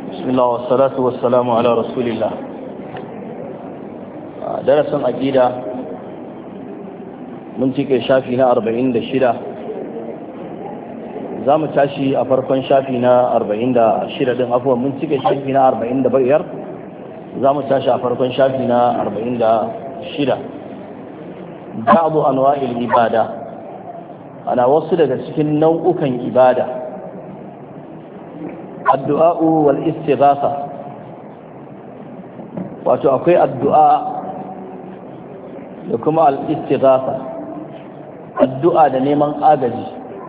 بسم الله والصلاة والسلام على رسول الله. درس عقيدة من تلك شافينا 46 zamu tashi a farkon shafi na 46 din afwan mun cike shafi na 45 zamu tashi a farkon shafi na 46 ba'd anwa'il ibada ana wasu daga cikin nau'ukan ibada addu'a wal istighatha wato akwai addu'a da kuma al istighatha addu'a da neman agaji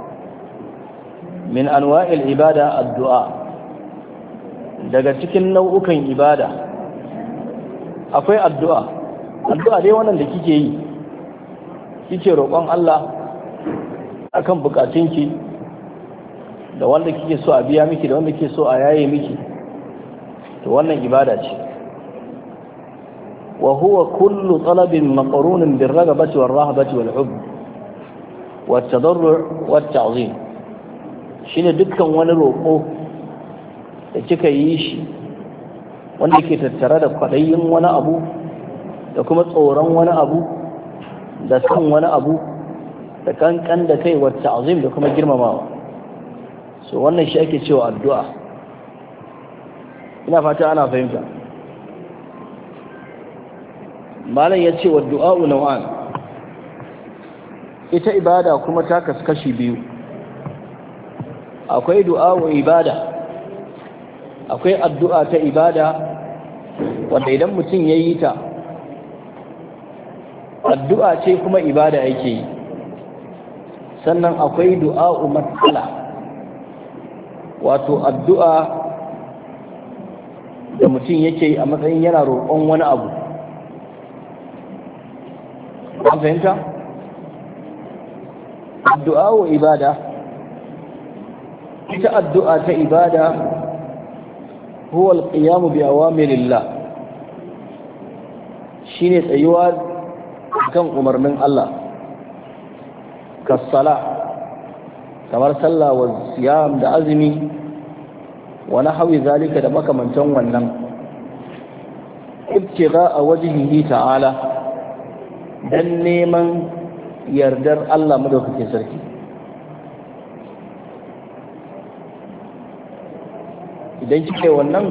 min anwa'il ibada addu'a daga cikin nau'ukan ibada akwai addu'a dai wannan da kike yi kike roƙon Allah akan bukatunki da wanda kike so a biya miki da wanda kike so a yaye miki to wannan ibada ce wa huwa kullu talabin maqrunun bir ragabati war rahabati wal hubb wat tadarru' wat ta'zim shine dukkan wani roƙo da kika yi shi wanda ke tattare da kwaɗayin wani abu da kuma tsoron wani abu da san wani abu da kankan da kai wacce azim da kuma girmamawa so wannan shi ake cewa addu'a ina fata ana fahimta malam ya ce wa du'a'u nau'an ita ibada kuma ta kaskashi biyu akwai du'a wa ibada akwai addu'a ta ibada wanda idan mutum ya yi ta addu'a ce kuma ibada yake yi sannan akwai du'a matsala wato addu'a da mutum yake yi a matsayin yana roƙon wani abu an fahimta addu'a wa ibada ita addu'a ta ibada huwa al-qiyam bi awamirillah shine tsayuwa kan umarnin Allah kasala kamar sallah wa siyam da azumi wa nahwi zalika da makamantan wannan ibtigha wajhihi ta'ala dan neman yardar Allah madaukakin sarki idan kike wannan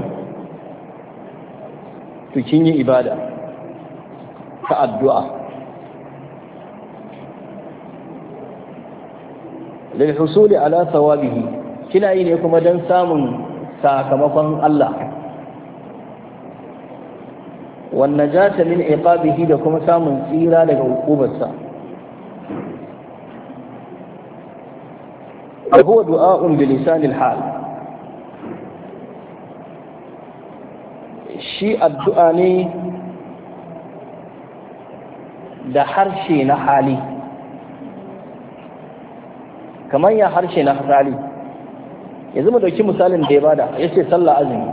to kin yi ibada ta addu'a lil husuli ala thawabihi kina yi ne kuma dan samun sakamakon Allah wan najata min iqabihi da kuma samun tsira daga hukubarsa huwa du'a'un bi lisanil hal shi addu'a ne da harshe na hali kamar ya harshe na hali yanzu mu dauki misalin da ya bada ya ce sallah azumi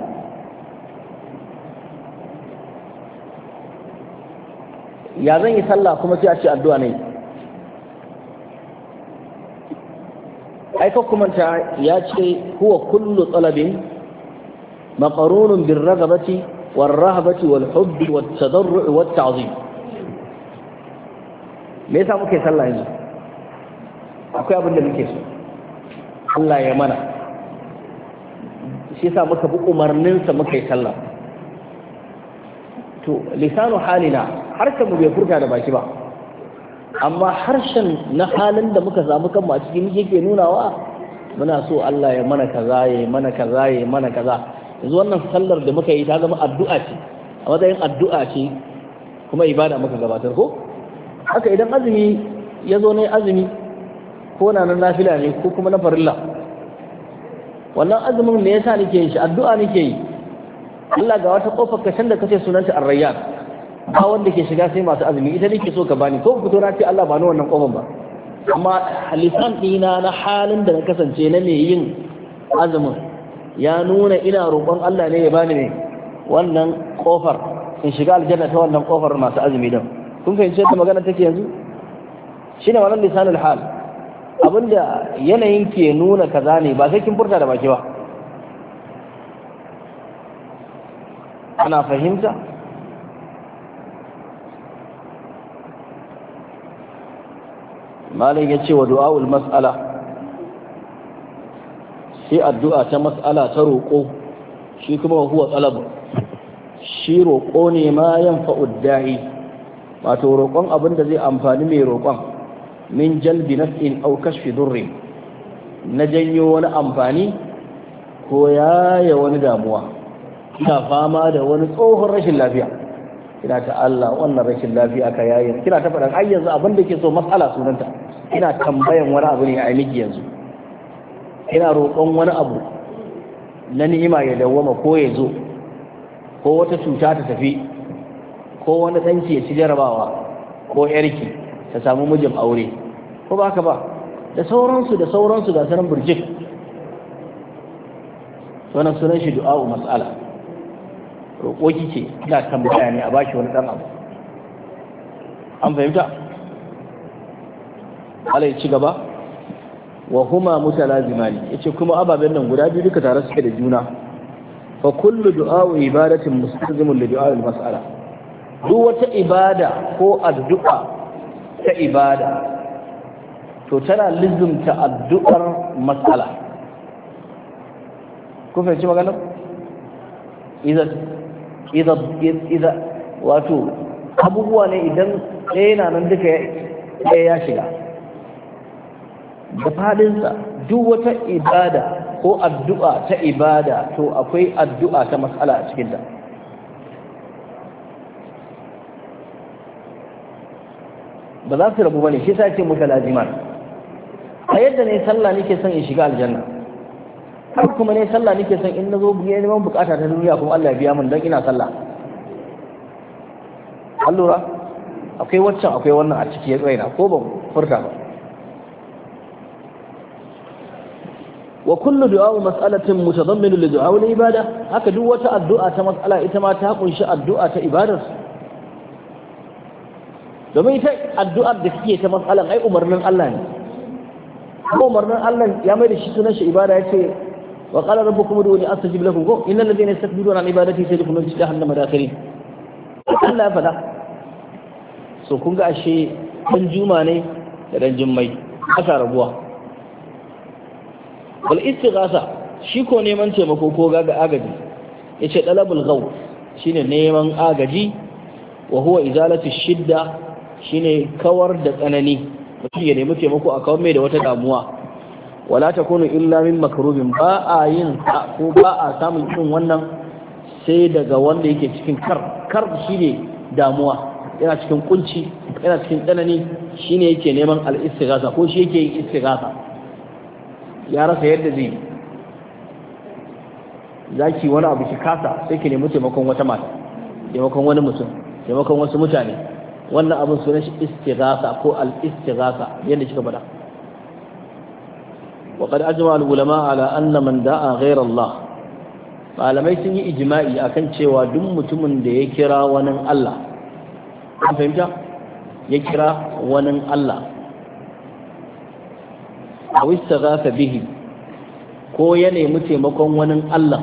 ya zan yi sallah kuma sai a ce addu'a ne aika kuma ya ce huwa kullu talabin maqarunun bir ragabati والرهبة والحب والتضرع والتعظيم me yasa muke sallah yanzu akwai abin da muke so Allah ya mana shi yasa muka bi umarnin sa muka yi sallah to lisanu halina harshen mu bai furta da baki ba amma harshen na halin da muka samu kanmu a cikin yake nunawa muna so Allah ya mana kaza ya mana kaza ya mana kaza yanzu wannan sallar da muka yi ta zama addu'a ce a matsayin addu'a ce kuma ibada muka gabatar ko haka idan azumi ya zo ne azumi ko na nafila ne ko kuma na farilla wannan azumin me yasa nake yin shi addu'a nake yi Allah ga wata kofar kashin da kace sunanta ar-rayyan ba wanda ke shiga sai masu azumi ita nake so ka bani ko fito na ce Allah ba ni wannan kofar ba amma lisan dina na halin da na kasance na me yin azumin ya nuna ina roƙon Allah ne ya bani ne wannan kofar in shiga aljanna ta wannan kofar masu azumi din kun fahimci yadda magana take yanzu shine wannan lisanul hal abinda yanayin ke nuna kaza ne ba sai kin furta da baki ba ana fahimta? malam ya ce wa du'a'ul mas'ala, sai addu'a ta mas'ala ta roƙo, shi kuma huwa talab, shi roƙo ne ma yanfa'ud da'i, wato roƙon abin da zai amfani mai roƙon, min jalbi naf'in aw kashfi durrin, na janyo wani amfani ko yaya wani damuwa. Kina fama da wani tsohon rashin lafiya, kina ta Allah wannan rashin lafiya ka yayi, kina ta faɗan ai yanzu abin da ke so mas'ala sunanta, kina tambayan wani abu ne a miki yanzu, kina roƙon wani abu na ni'ima ya dawwama ko ya zo, ko wata cuta ta tafi, ko wani ɗanki ya ci jarabawa, ko yarki ta samu mijin aure, ko ba ka ba, da sauransu ga sanan burjik. wannan sunan shi du'a'u mas'ala, roƙo kike kina tambaya ne a baki wani ɗan abu. an fahimta? Allah ya ci gaba, wa huma mutalazimani, yace kuma ababen nan guda biyu duka tare suke da juna. fa kullu du'a'u ibadatin mustazimun li du'a'il mas'ala, duk wata ibada ko addu'a ta ibada to tana lizumta addu'ar mas'ala. kun fahimci maganar? idan wato abubuwa ne idan ɗaya na nan duka ɗaya ya shiga da fadinsa. duk wata ibada ko addu'a ta ibada to akwai addu'a ta mas'ala a cikinta. ba za su rabu ba ne, shi sa ce muka laziman. a yadda ne sallah nake son in shiga aljanna, har kuma ne sallah nake son in na zo neman bukata ta duniya kuma Allah ya biya min don ina sallah. an lura akwai waccan akwai wannan a ciki ya tsaina ko ban furta ba. wa kullu du'a mas'alatin mutadammin li du'a wal ibada, haka duk wata addu'a ta mas'ala ita ma ta kunshi addu'a ta ibadar. domin ita addu'ar da kike ta mas'alan ai umarnin Allah ne, ko umarnin Allah ya mai da shi sunan shi ibada. yace wa qala rabbukum ud'uni astajib lakum, ko innal ladhina yastakbiruna an ibadati sayadkhuluna fi jahannama dakhirin. Allah ya faɗa. so kun ga ashe dan juma ne da dan jummai aka rabuwa. wal istighatha shi ko neman taimako ko gaga agaji, yace talabul ghaw shine neman agaji, wa huwa izalatu shidda shine kawar da tsanani, mutum ya nemi taimako a kawar mai da wata damuwa. wala takunu illa min makrubin, ba a yin ko ba a samun irin wannan sai daga wanda yake cikin kar shine damuwa, yana cikin kunci, yana cikin tsanani, shine yake neman al-istighatha ko shi yake yin istighatha. ya rasa yadda zai zaki wani abu ki kasa, sai ki nemi taimakon wata mata, taimakon wani mutum, taimakon wasu mutane. wannan abin sunan shi istighatha ko al-istighatha yadda kika faɗa. wa qad ajma al-ulama ala anna man da'a ghayra Allah, malamai sun yi ijma'i akan cewa duk mutumin da ya kira wani Allah, an fahimta, ya kira wani Allah, aw istaghatha bihi, ko ya nemi taimakon wani Allah,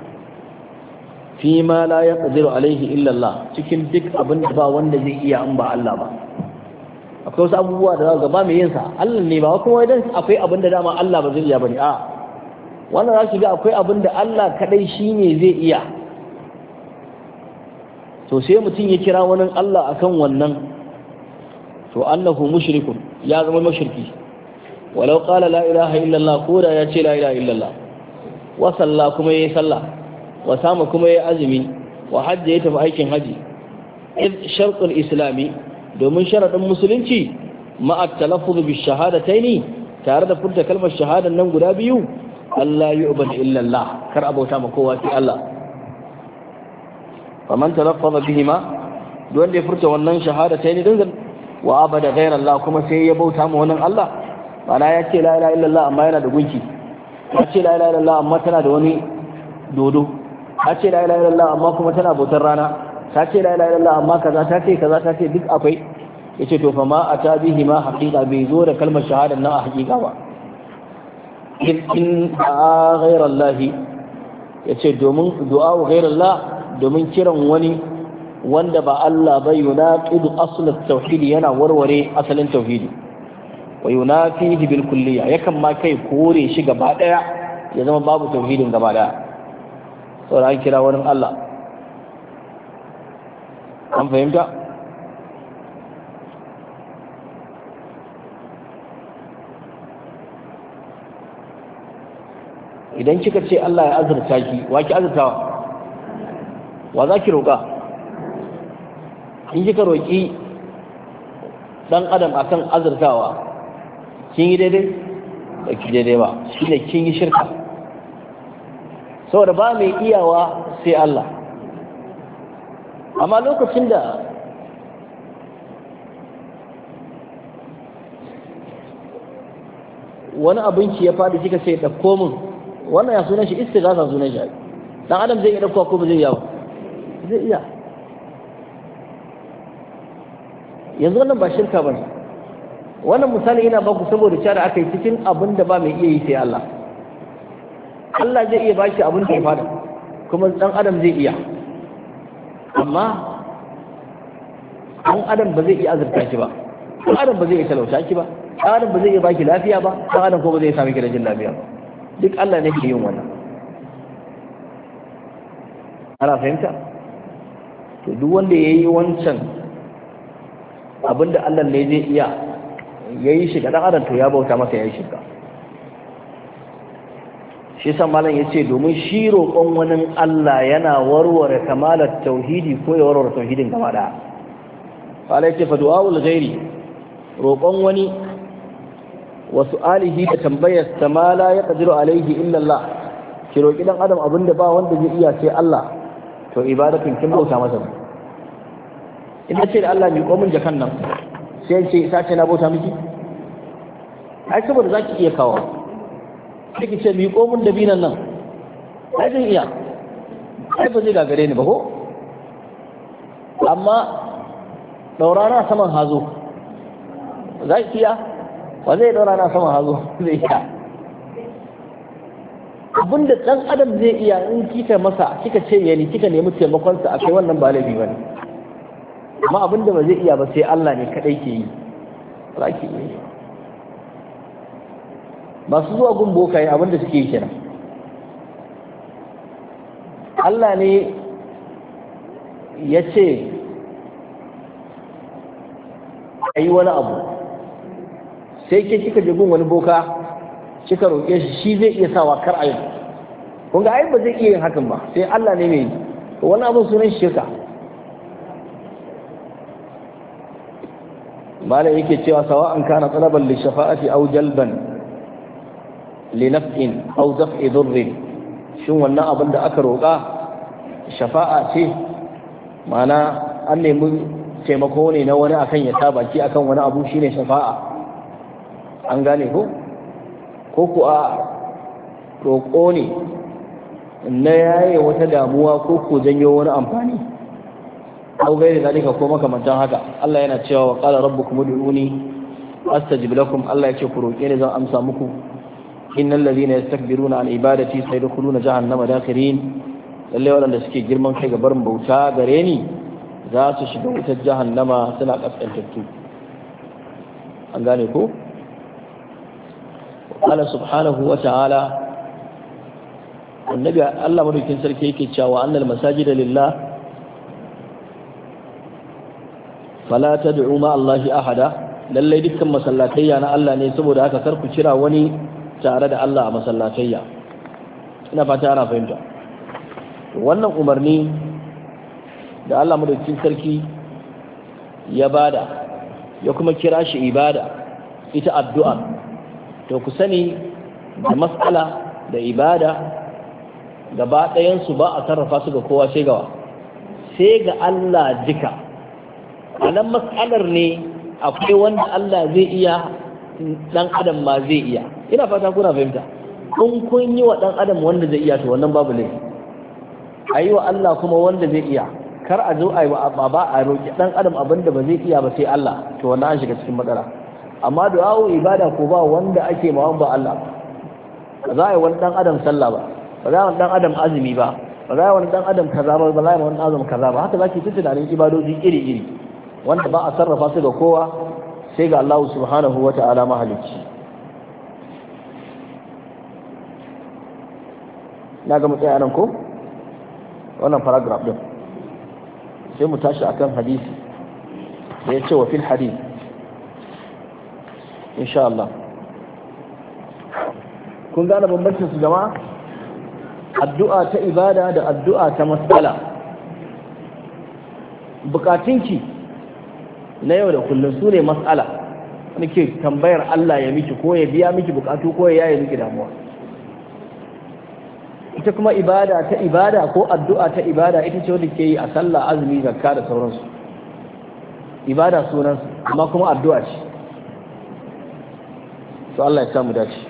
fi ma la yaqdiru alaihi illa Allah, cikin duk abin da ba wanda zai iya in ba Allah ba. akwai wasu abubuwa da za ba mai yin sa Allah ne, ba kuma idan akwai abin da dama Allah ba zai iya bane. a wannan za ki ga akwai abin da Allah kadai shine zai iya. to sai mutum ya kira wani Allah akan wannan, to annahu mushrikun, ya zama mushriki. walau qala la ilaha illallah, ko da ya ce la ilaha illallah, wa salla kuma yayi sallah, wa sama kuma yayi azumi, wa hajja ya tafi aikin haji. id shartul islami, domin sharadin musulunci ma'a talaffuz bi shahadataini, tare da furta kalmar shahadan nan guda biyu, Allah yu'badu illa Allah, kar abauta ma kowa sai Allah. faman talaffaza bihima, duk wanda ya furta wannan shahadataini din wa abada ghayra Allah, kuma sai ya bauta ma wannan Allah, mana ya ce la ilaha illallah amma yana da gunki, ya ce la ilaha illallah amma tana da wani dodo, ta ce la ilaha illallah amma kuma tana bautar rana, ta ce la ilaha illallah amma kaza ta ce kaza ta ce duk akwai. yace to fa ma ata bihi ma haqiqa, bai zo da kalmar shahada nan a haqiqa ba. in da'a ghayra Allah, yace domin du'a ghayra Allah domin kiran wani wanda ba Allah ba yunaqidu asl at-tauhid yana warware asalin tauhidi wa yunafihi bil kulliyya yakan ma kai kore shi gaba daya ya zama babu tauhidin gaba daya saboda an kira wani Allah an fahimta idan kika ce Allah ya azurta ki wa ki azurtawa wa za ki roƙa in kika roƙi dan adam akan azurtawa kin yi daidai ba ki daidai ba shine kin yi shirka saboda ba mai iyawa sai Allah amma lokacin da wani abinci ya faɗi kika sai ɗauko min wannan ya sunan shi istighatha sunan shi dan adam zai iya ɗauko ko ba zai iya ba zai iya yanzu wannan ba shirka bane wannan misali ina baku saboda cewa aka yi cikin abin da ba mai iya yi sai Allah Allah zai iya bashi abin da ya fada kuma dan adam zai iya amma dan adam ba zai iya azurta shi ba dan adam ba zai iya talauta shi ba dan adam ba zai iya baki lafiya ba dan adam ko ba zai sami ki da jin lafiya ba duk Allah ne ke yin wannan ana fahimta to duk wanda yayi wancan abinda Allah ne zai iya yayi shi ga dan adam to ya bauta masa yayi shirka shi yasa malam yace domin shi roƙon wani Allah yana warware kamalar tauhidi ko ya warware tauhidin gaba daya Allah yace fa du'aul ghairi roƙon wani wa su'alihi da tambayar ma la yaqdiru alaihi illa Allah ki roƙi dan adam abinda ba wanda zai iya sai Allah to ibadatun kin bauta masa ina ce da Allah mi komin jakan nan sai ce sace na bauta miki ai saboda zaki iya kawo kike ce mi komin dabinan nan ai zan iya ai ba zai gagare ni ba ko amma daurana saman hazo zaki iya ba zai daurana saman hazo zai iya abinda dan adam zai iya in kika masa kika ce yani kika nemi taimakon sa akai wannan ba laifi bane amma abinda ba zai iya ba sai Allah ne kadai ke yi zaki yi masu zuwa gun bokaye abinda suke yi kenan Allah ne ya ce a yi wani abu sai ke kika je gun wani boka kika roƙe shi zai iya sawa kar a yi kun ga ai ba zai iya yin hakan ba sai Allah ne mai yi wani abin sunan shirka malam yake cewa sawa'an kana talaban li shafa'ati aw jalban li naf'in aw daf'i dhurrin shin wannan abin da aka roƙa shafa'a ce ma'ana an nemi taimako ne na wani akan ya sa baki akan wani abu shine shafa'a an gane ko ku a roƙo ne na yaye wata damuwa ko ku janyo wani amfani aw gairi zalika ko makamantan haka Allah yana cewa wa qala rabbukum ud'uni astajib lakum Allah yace ku roke ni zan amsa muku innal ladhina yastakbiruna an ibadati sayadkhuluna jahannama dakhirin lalle wanda suke girman kai ga barin bauta gare ni za su shiga wutar jahannama suna kaskantattu an gane ko Allah subhanahu wa ta'ala annabi Allah madaukin sarki yake cewa annal masajida lillah fala tad'u ma Allahi ahada lallai dukkan masallatayya na Allah ne saboda haka kar ku kira wani tare da Allah a masallatayya ina fata ana fahimta wannan umarni da Allah madaukakin sarki ya bada ya kuma kira shi ibada ita addu'a to ku sani da mas'ala da ibada gaba ɗayan su ba a sarrafa su ga kowa sai ga Allah jika a nan matsalar ne akwai wanda Allah zai iya dan adam ma zai iya ina fata kuna fahimta in kun yi wa dan adam wanda zai iya to wannan babu laifi a yi wa Allah kuma wanda zai iya kar a zo a yi wa ba a roƙi dan adam abinda ba zai iya ba sai Allah to wannan an shiga cikin matsala amma du'a ibada ko ba wanda ake ma ba Allah ba za a yi wani dan adam sallah ba za a yi dan adam azumi ba ba za wani dan adam kaza ba za wani adam kaza ba haka zaki ta tunanin ibadoji iri iri wanda ba a sarrafa su ga kowa sai ga Allah subhanahu wata'ala mahalicci. na ga mutsaya nan ko wannan paragraph din sai mu tashi akan hadisi da ya ce wa fil hadith insha Allah. kun gane bambancin su jama'a, addu'a ta ibada da addu'a ta mas'ala. bukatunki na yau da kullum su ne mas'ala, nake tambayar Allah ya miki ko ya biya miki bukatu ko ya yaye miki damuwa. ita kuma ibada ta ibada ko addu'a ta ibada ita ce wadda ke yi a sallah, azumi, zakka da sauransu. ibada sunansu amma kuma addu'a ce. to Allah ya samu dace.